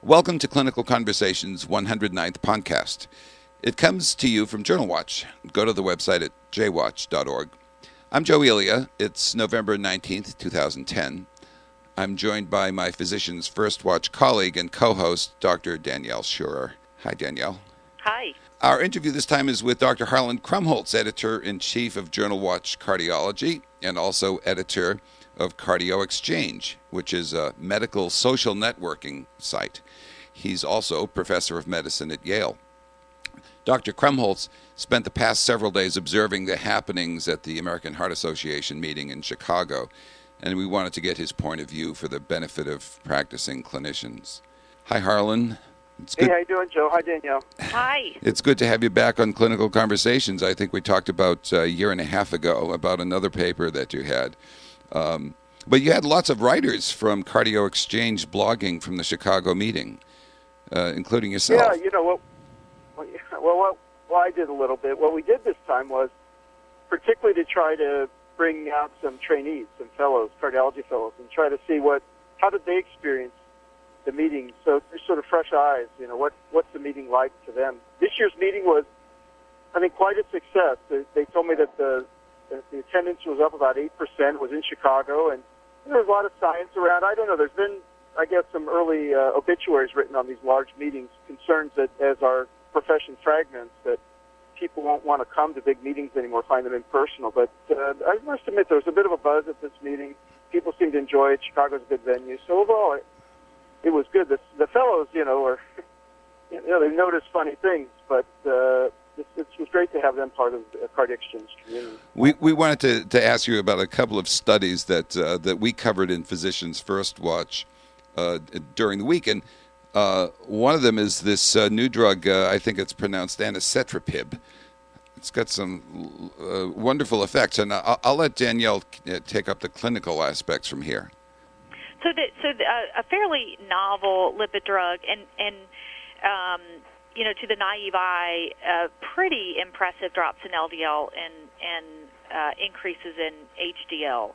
Welcome to Clinical Conversations 109th podcast. It comes to you from Journal Watch. Go to the website at jwatch.org. I'm Joe Elia. It's November 19th, 2010. I'm joined by my Physicians First Watch colleague and co-host, Dr. Danielle Schurer. Hi, Danielle. Hi. Our interview this time is with Dr. Harlan Krumholtz, editor-in-chief of Journal Watch Cardiology and also editor of Cardio Exchange, which is a medical social networking site. He's also professor of medicine at Yale. Dr. Krumholtz spent the past several days observing the happenings at the American Heart Association meeting in Chicago, and we wanted to get his point of view for the benefit of practicing clinicians. Hi, Harlan. It's good. Hey, how you doing, Joe? Hi, Danielle. Hi. It's good to have you back on Clinical Conversations. I think we talked about a year and a half ago about another paper that you had. But you had lots of writers from Cardio Exchange blogging from the Chicago meeting, including yourself. Yeah, you know what I did a little bit. What we did this time was particularly to try to bring out some trainees, some fellows, cardiology fellows, and try to see how did they experience the meeting. So through sort of fresh eyes, what's the meeting like to them? This year's meeting was, I think, quite a success. They told me that the attendance was up about 8%. It was in Chicago, and there was a lot of science around. I don't know. There's been, I guess, some early obituaries written on these large meetings, concerns that as our profession fragments, that people won't want to come to big meetings anymore, find them impersonal. But I must admit there was a bit of a buzz at this meeting. People seemed to enjoy it. Chicago's a good venue. So overall, it was good. The fellows, they noticed funny things, but it was great to have them part of the Cardiac Exchange community. We wanted to ask you about a couple of studies that we covered in Physicians First Watch during the week, and one of them is this new drug. I think it's pronounced anacetrapib. It's got some wonderful effects, and I'll let Danielle take up the clinical aspects from here. So a fairly novel lipid drug, and to the naive eye, pretty impressive drops in LDL and increases in HDL.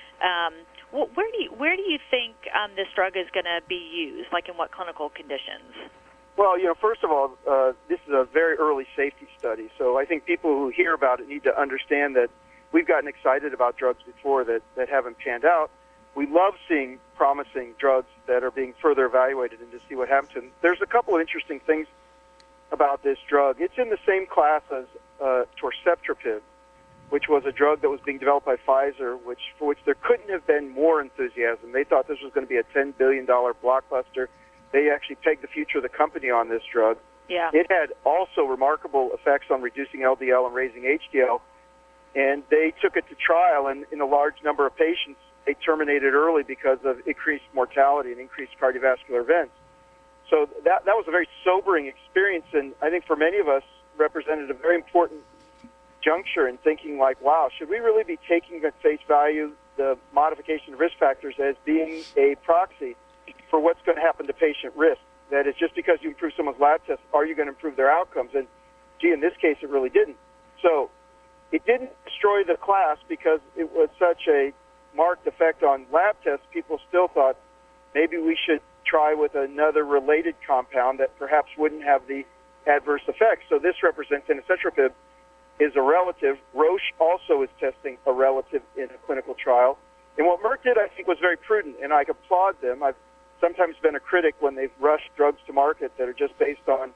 Where do you think this drug is going to be used? Like in what clinical conditions? Well, first of all, this is a very early safety study, so I think people who hear about it need to understand that we've gotten excited about drugs before that haven't panned out. We love seeing promising drugs that are being further evaluated and to see what happens. And there's a couple of interesting things about this drug. It's in the same class as torcetrapib, which was a drug that was being developed by Pfizer, for which there couldn't have been more enthusiasm. They thought this was going to be a $10 billion blockbuster. They actually pegged the future of the company on this drug. Yeah. It had also remarkable effects on reducing LDL and raising HDL, and they took it to trial, and in a large number of patients, they terminated early because of increased mortality and increased cardiovascular events. So that was a very sobering experience, and I think for many of us represented a very important juncture in thinking like, wow, should we really be taking at face value the modification of risk factors as being a proxy for what's going to happen to patient risk? That is, just because you improve someone's lab test, are you going to improve their outcomes? And, in this case, it really didn't. So it didn't destroy the class because it was such a marked effect on lab tests. People still thought maybe we should try with another related compound that perhaps wouldn't have the adverse effects. So this represents anacetrapib is a relative. Roche also is testing a relative in a clinical trial. And what Merck did, I think, was very prudent, and I applaud them. I've sometimes been a critic when they've rushed drugs to market that are just based on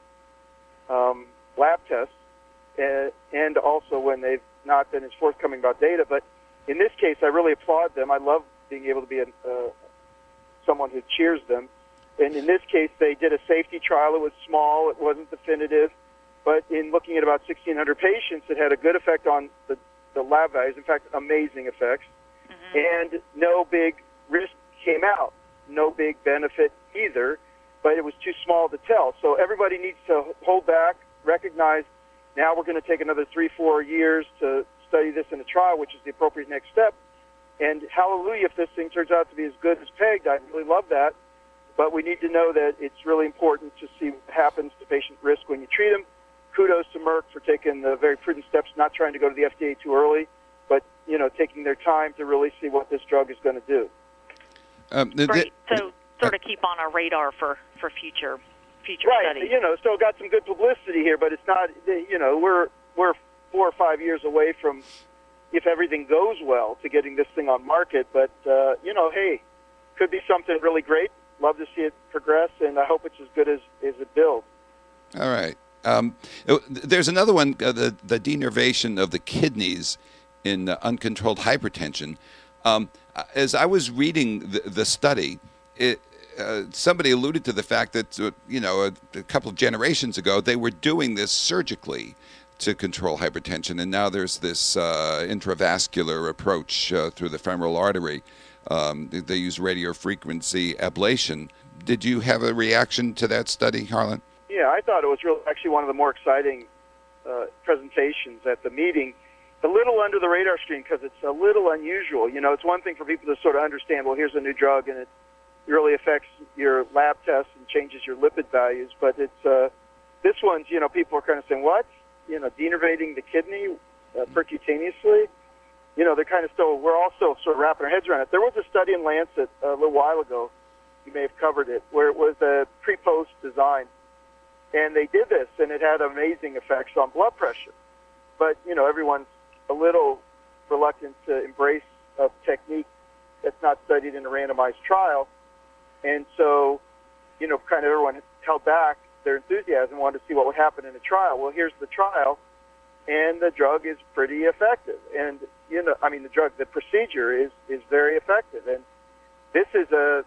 lab tests, and also when they've not been as forthcoming about data. But in this case, I really applaud them. I love being able to be someone who cheers them. And in this case, they did a safety trial. It was small. It wasn't definitive. But in looking at about 1,600 patients, it had a good effect on the lab values. In fact, amazing effects. Mm-hmm. And no big risk came out. No big benefit either. But it was too small to tell. So everybody needs to hold back, recognize now we're going to take another 3-4 years to study this in a trial, which is the appropriate next step. And hallelujah, if this thing turns out to be as good as pegged, I'd really love that. But we need to know that it's really important to see what happens to patient risk when you treat them. Kudos to Merck for taking the very prudent steps, not trying to go to the FDA too early, but taking their time to really see what this drug is going to do. Great. So sort of keep on our radar for for future right. studies. So it got some good publicity here, but it's not. We're 4 or 5 years away from, if everything goes well, to getting this thing on market. But hey, could be something really great. Love to see it progress, and I hope it's as good as it builds. All right. There's another one, the denervation of the kidneys in uncontrolled hypertension. As I was reading the study, somebody alluded to the fact that a couple of generations ago they were doing this surgically to control hypertension, and now there's this intravascular approach through the femoral artery. They use radiofrequency ablation. Did you have a reaction to that study, Harlan? Yeah, I thought it was actually one of the more exciting presentations at the meeting. A little under the radar screen because it's a little unusual. It's one thing for people to sort of understand, well, here's a new drug and it really affects your lab tests and changes your lipid values. But it's this one's, people are kind of saying, what? Denervating the kidney percutaneously? They're kind of still, we're all still sort of wrapping our heads around it. There was a study in Lancet a little while ago, you may have covered it, where it was a pre-post design. And they did this, and it had amazing effects on blood pressure. But, everyone's a little reluctant to embrace a technique that's not studied in a randomized trial. And so, kind of everyone held back their enthusiasm, wanted to see what would happen in a trial. Well, here's the trial, and the drug is pretty effective. And, the procedure is very effective. And this is a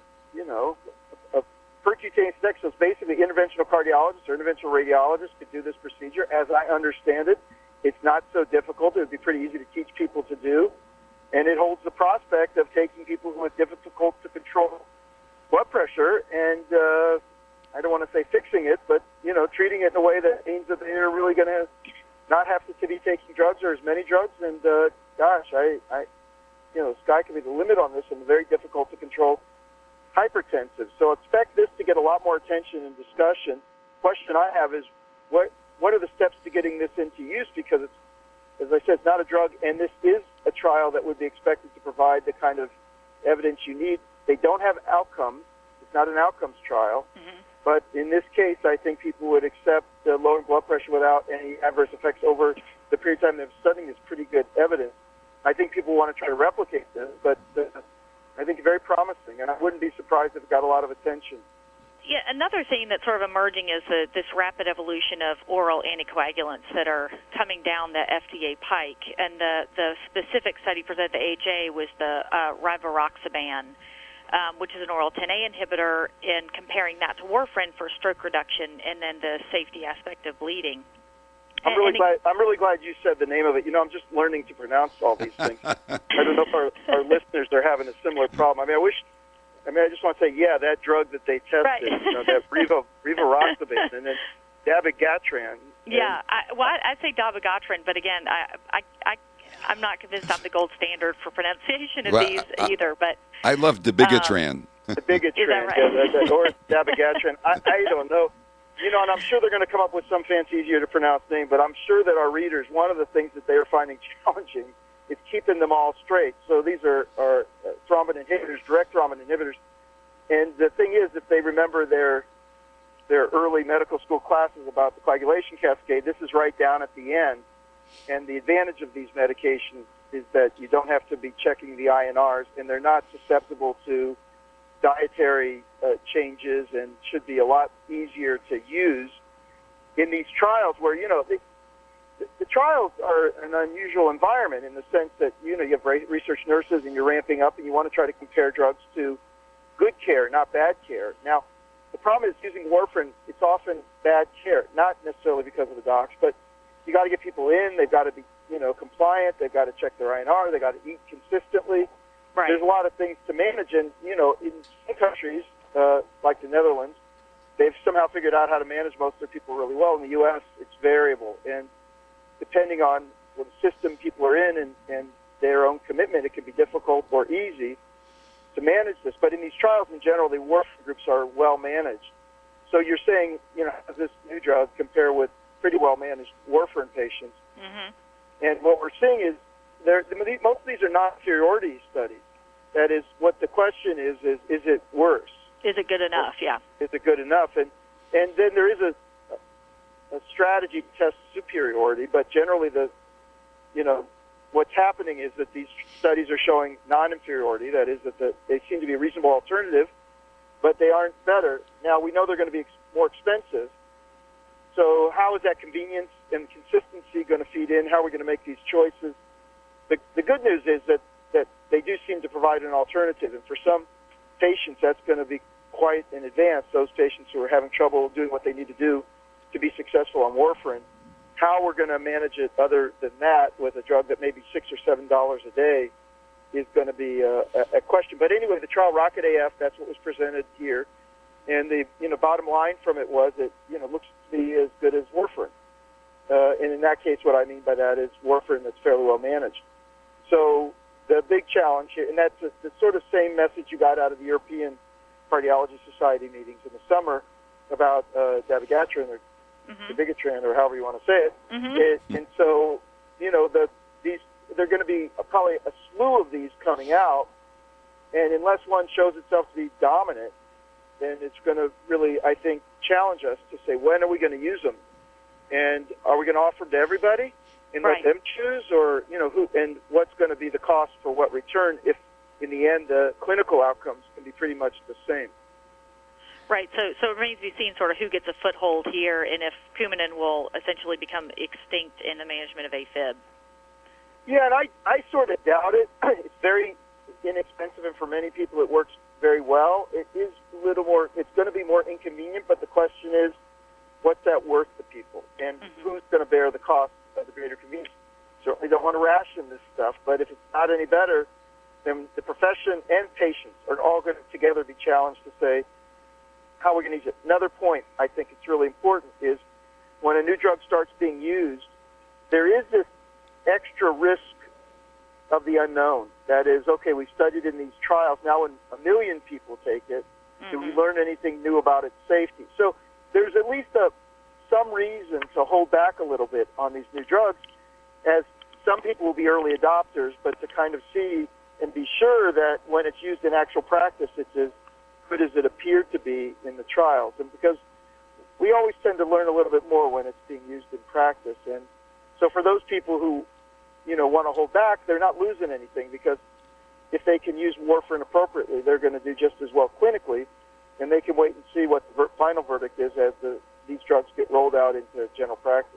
percutaneous neck, so it's basically interventional cardiologists or interventional radiologists could do this procedure. As I understand it, it's not so difficult. It would be pretty easy to teach people to do. And it holds the prospect of taking people who have difficult to control blood pressure and, I don't want to say fixing it, but, treating it in a way that means that they're really going to not have to be taking drugs or as many drugs. And, sky can be the limit on this and very difficult to control hypertensive. So expect this to get a lot more attention and discussion. Question I have is, what are the steps to getting this into use? Because it's, as I said, it's not a drug, and this is a trial that would be expected to provide the kind of evidence you need. They don't have outcomes. It's not an outcomes trial. Mm-hmm. But in this case, I think people would accept lowering blood pressure without any adverse effects over the period of time they're studying is pretty good evidence. I think people want to try to replicate this, but I think it's very promising, and I wouldn't be surprised if it got a lot of attention. Yeah, another thing that's sort of emerging is this rapid evolution of oral anticoagulants that are coming down the FDA pike. And the specific study presented at the AHA was the rivaroxaban, which is an oral 10A inhibitor, and comparing that to warfarin for stroke reduction and then the safety aspect of bleeding. I'm really glad you said the name of it. I'm just learning to pronounce all these things. I don't know if our listeners are having a similar problem. I just want to say, yeah, that drug that they tested, right. That rivaroxaban, and then dabigatran. Yeah, I'd say dabigatran, but again, I'm not convinced I'm the gold standard for pronunciation of these either. But I love dabigatran. Dabigatran, is that right? or dabigatran. I don't know. And I'm sure they're going to come up with some fancy, easier to pronounce name, but I'm sure that our readers, one of the things that they are finding challenging is keeping them all straight. So these are thrombin inhibitors, direct thrombin inhibitors. And the thing is, if they remember their early medical school classes about the coagulation cascade, this is right down at the end. And the advantage of these medications is that you don't have to be checking the INRs, and they're not susceptible to dietary changes and should be a lot easier to use in these trials where, the trials are an unusual environment in the sense that, you have research nurses and you're ramping up and you want to try to compare drugs to good care, not bad care. Now, the problem is using warfarin, it's often bad care, not necessarily because of the docs, but you got to get people in, they've got to be, compliant, they've got to check their INR, they've got to eat consistently. Right. There's a lot of things to manage, and, in some countries, like the Netherlands, they've somehow figured out how to manage most of their people really well. In the U.S., it's variable, and depending on what system people are in and their own commitment, it can be difficult or easy to manage this. But in these trials, in general, the warfarin groups are well managed. So you're saying, how does this new drug compare with pretty well managed warfarin patients? Mm-hmm. And what we're seeing is most of these are non-inferiority studies. That is, what the question is it worse? Is it good enough? Yeah. Is it good enough? And then there is a strategy to test superiority, but generally what's happening is that these studies are showing non-inferiority. That is, that they seem to be a reasonable alternative, but they aren't better. Now, we know they're going to be more expensive. So how is that convenience and consistency going to feed in? How are we going to make these choices? The good news is that they do seem to provide an alternative, and for some patients, that's going to be quite in advance, those patients who are having trouble doing what they need to do to be successful on warfarin. How we're going to manage it other than that with a drug that may be $6 or $7 a day is going to be a question. But anyway, the trial Rocket AF, that's what was presented here. And the bottom line from it was it looks to be as good as warfarin. And in that case, what I mean by that is warfarin that's fairly well managed. So the big challenge here, and that's the sort of same message you got out of the European Cardiology Society meetings in the summer about dabigatran or dabigatran or however you want to say it. And so, there are going to be probably a slew of these coming out, and unless one shows itself to be dominant, then it's going to really, I think, challenge us to say, when are we going to use them? And are we going to offer them to everybody and let them choose, or, who, and what's going to be the cost for what return if, in the end, the clinical outcomes can be pretty much the same? Right, so it remains to be seen sort of who gets a foothold here and if Coumadin will essentially become extinct in the management of AFib. Yeah, and I sort of doubt it. It's very inexpensive, and for many people it works very well. It is a little more, it's going to be more inconvenient, but the question is, what's that worth to people? And who's going to bear the cost of the greater convenience? Certainly don't want to ration this stuff, but if it's not any better, then the profession and patients are all going to together be challenged to say, how are we going to use it? Another point I think it's really important is when a new drug starts being used, there is this extra risk of the unknown. That is, okay, we studied in these trials. Now when 1 million people take it, do we learn anything new about its safety? So there's at least some reason to hold back a little bit on these new drugs, as some people will be early adopters, but to kind of see and be sure that when it's used in actual practice, it's as good as it appeared to be in the trials. And because we always tend to learn a little bit more when it's being used in practice. And so for those people who, want to hold back, they're not losing anything, because if they can use warfarin appropriately, they're going to do just as well clinically, and they can wait and see what the final verdict is as these drugs get rolled out into general practice.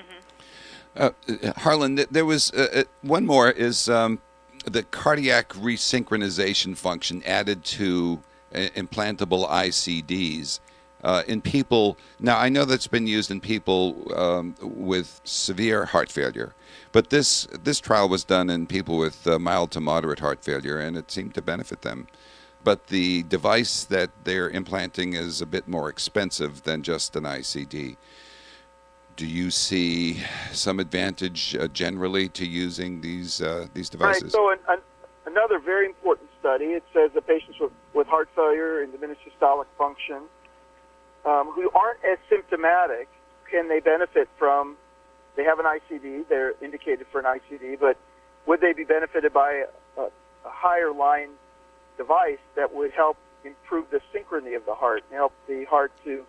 Harlan, there was one more, is the cardiac resynchronization function added to implantable ICDs in people. Now, I know that's been used in people with severe heart failure, but this trial was done in people with mild to moderate heart failure, and it seemed to benefit them. But the device that they're implanting is a bit more expensive than just an ICD. Do you see some advantage generally to using these devices? Right. So another very important study, it says that patients with heart failure and diminished systolic function who aren't as symptomatic, can they benefit from, they have an ICD, they're indicated for an ICD, but would they be benefited by a higher line device that would help improve the synchrony of the heart and help the heart to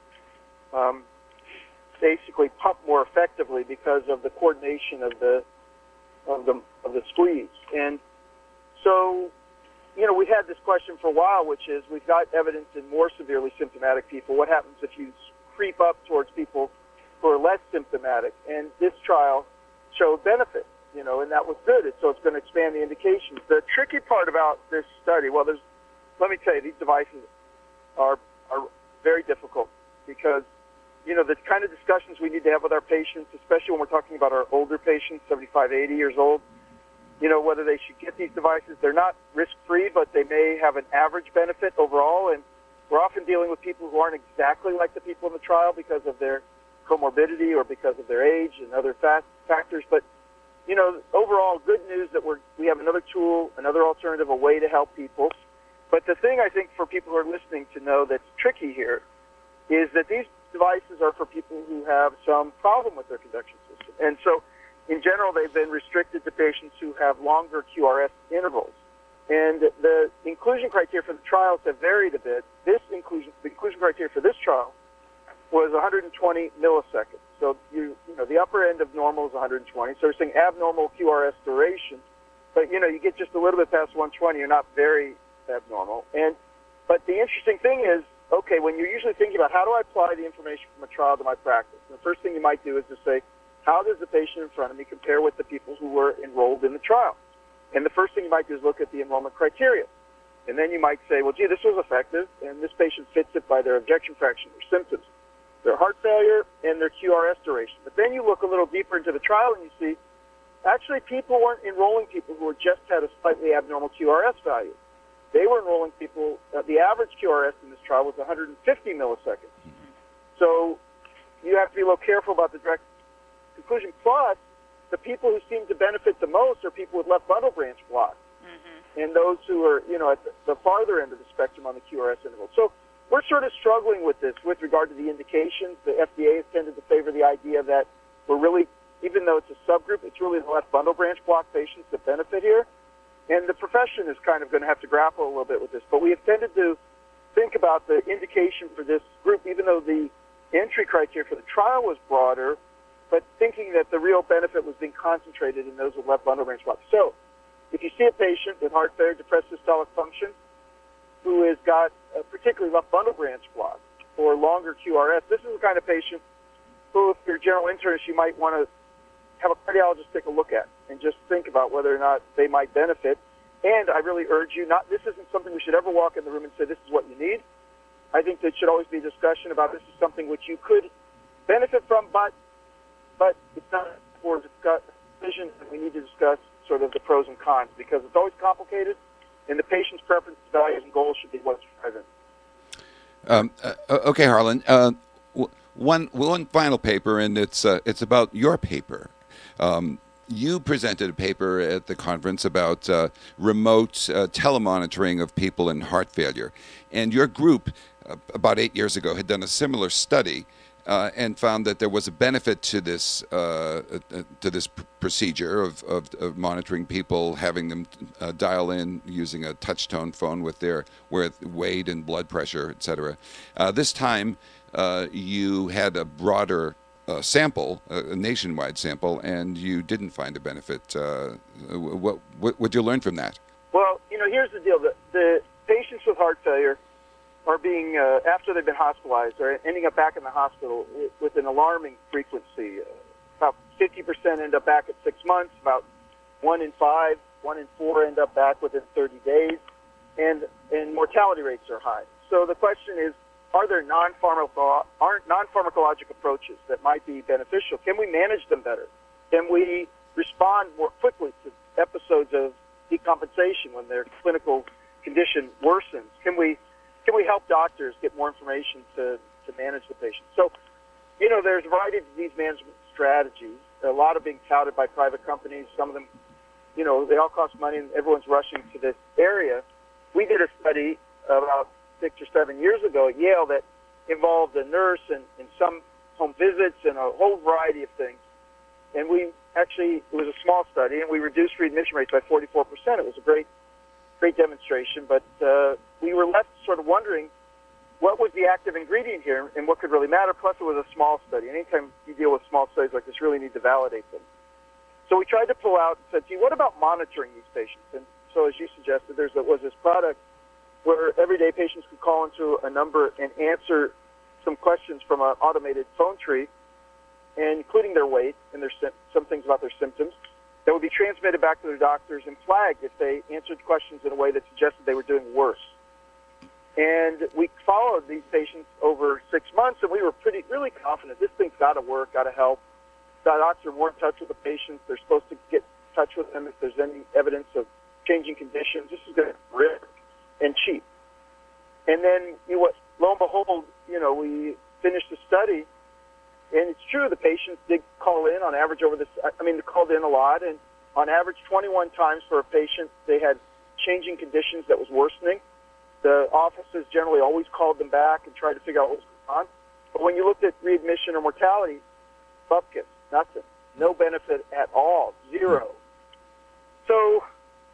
basically pump more effectively because of the coordination of the squeeze? And so, we've had this question for a while, which is we've got evidence in more severely symptomatic people. What happens if you creep up towards people who are less symptomatic? And this trial showed benefit, and that was good. So it's going to expand the indications. The tricky part about this study, let me tell you, these devices are very difficult because, the kind of discussions we need to have with our patients, especially when we're talking about our older patients, 75, 80 years old, whether they should get these devices. They're not risk-free, but they may have an average benefit overall. And we're often dealing with people who aren't exactly like the people in the trial because of their comorbidity or because of their age and other factors. But, overall, good news that we have another tool, another alternative, a way to help people. But the thing I think for people who are listening to know that's tricky here is that these devices are for people who have some problem with their conduction system. And so, in general, they've been restricted to patients who have longer QRS intervals. And the inclusion criteria for the trials have varied a bit. The inclusion criteria for this trial was 120 milliseconds. So the upper end of normal is 120. So we're saying abnormal QRS duration, but you get just a little bit past 120, you're not very abnormal. But the interesting thing is, okay, when you're usually thinking about how do I apply the information from a trial to my practice, the first thing you might do is to say, how does the patient in front of me compare with the people who were enrolled in the trial? And the first thing you might do is look at the enrollment criteria. And then you might say, well, gee, this was effective, and this patient fits it by their ejection fraction, their symptoms, their heart failure, and their QRS duration. But then you look a little deeper into the trial and you see, actually, people weren't enrolling people who just had a slightly abnormal QRS value. They were enrolling people, the average QRS in this trial was 150 milliseconds. So you have to be a little careful about the direct conclusion. Plus, the people who seem to benefit the most are people with left bundle branch block, and those who are, at the farther end of the spectrum on the QRS interval. So we're sort of struggling with this with regard to the indications. The FDA has tended to favor the idea that we're really, even though it's a subgroup, it's really the left bundle branch block patients that benefit here. And the profession is kind of going to have to grapple a little bit with this. But we have tended to think about the indication for this group, even though the entry criteria for the trial was broader, but thinking that the real benefit was being concentrated in those with left bundle branch block. So if you see a patient with heart failure, depressed systolic function, who has got a particularly left bundle branch block or longer QRS, this is the kind of patient who, if you're a general internist, you might want to have a cardiologist take a look at and just think about whether or not they might benefit. And I really urge you, this isn't something we should ever walk in the room and say, this is what you need. I think there should always be a discussion about this is something which you could benefit from, but it's not for decision. We need to discuss sort of the pros and cons because it's always complicated, and the patient's preferences, values, and goals should be what's driving. Okay, Harlan. One final paper, and it's about your paper. You presented a paper at the conference about remote telemonitoring of people in heart failure, and your group about 8 years ago had done a similar study and found that there was a benefit to this procedure of monitoring people, having them dial in using a touch-tone phone with their weight and blood pressure, etc. This time, you had a broader sample, a nationwide sample, and you didn't find a benefit. What you learn from that? Well, here's the deal: the patients with heart failure are being, after they've been hospitalized, are ending up back in the hospital with an alarming frequency. About 50% end up back at 6 months. About 1 in 5, 1 in 4 end up back within 30 days, and mortality rates are high. So the question is, are there non-pharmacologic approaches that might be beneficial? Can we manage them better? Can we respond more quickly to episodes of decompensation when their clinical condition worsens? Can we help doctors get more information to manage the patient? So, there's a variety of disease management strategies. A lot are being touted by private companies. Some of them, they all cost money, and everyone's rushing to this area. We did a study about 6 or 7 years ago at Yale that involved a nurse and some home visits and a whole variety of things. And it was a small study, and we reduced readmission rates by 44%. It was a great demonstration, but we were left sort of wondering what was the active ingredient here and what could really matter. Plus, it was a small study. Anytime you deal with small studies like this, you really need to validate them. So we tried to pull out and said, gee, what about monitoring these patients? And so as you suggested, there was this product where everyday patients could call into a number and answer some questions from an automated phone tree, and including their weight and some things about their symptoms, that would be transmitted back to their doctors and flagged if they answered questions in a way that suggested they were doing worse. And we followed these patients over 6 months, and we were really confident this thing's got to work, got to help. The doctors are more in touch with the patients. They're supposed to get in touch with them if there's any evidence of changing conditions. This is going to be rare and cheap. And then, lo and behold, we finished the study, and it's true, the patients did call in on average they called in a lot, and on average 21 times for a patient they had changing conditions that was worsening. The offices generally always called them back and tried to figure out what was going on. But when you looked at readmission or mortality, bupkis, nothing. No benefit at all, zero. So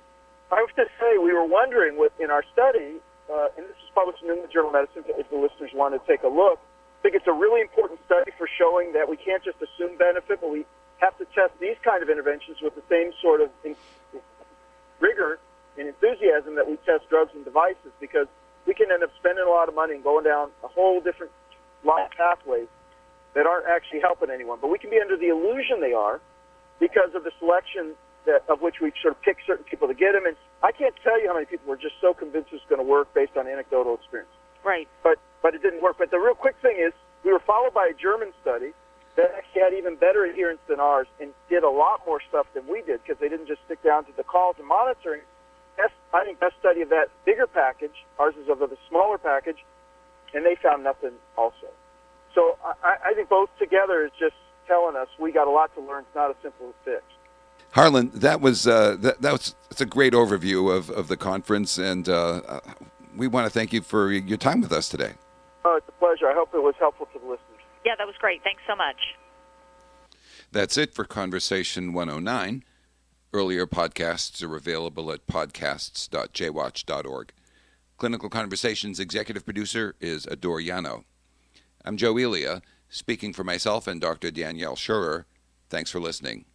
I have to say, we were wondering in our study, and this is published in the Journal of Medicine, if the listeners want to take a look. I think it's a really important study for showing that we can't just assume benefit, but we have to test these kind of interventions with the same sort of rigor and enthusiasm that we test drugs and devices, because we can end up spending a lot of money and going down a whole different line of pathways that aren't actually helping anyone. But we can be under the illusion they are because of the selection of which we sort of pick certain people to get them. And I can't tell you how many people were just so convinced it's going to work based on anecdotal experience. Right. But it didn't work. But the real quick thing is, we were followed by a German study that actually had even better adherence than ours and did a lot more stuff than we did, because they didn't just stick down to the calls and monitoring. I think best study of that bigger package. Ours is of the smaller package, and they found nothing also. So I think both together is just telling us we got a lot to learn. It's not as simple as fix. Harlan, that's a great overview of the conference, and we want to thank you for your time with us today. Oh, it's a pleasure. I hope it was helpful to the listeners. Yeah, that was great. Thanks so much. That's it for Conversation 109. Earlier podcasts are available at podcasts.jwatch.org. Clinical Conversations executive producer is Adore Yano. I'm Joe Elia, speaking for myself and Dr. Danielle Schurer. Thanks for listening.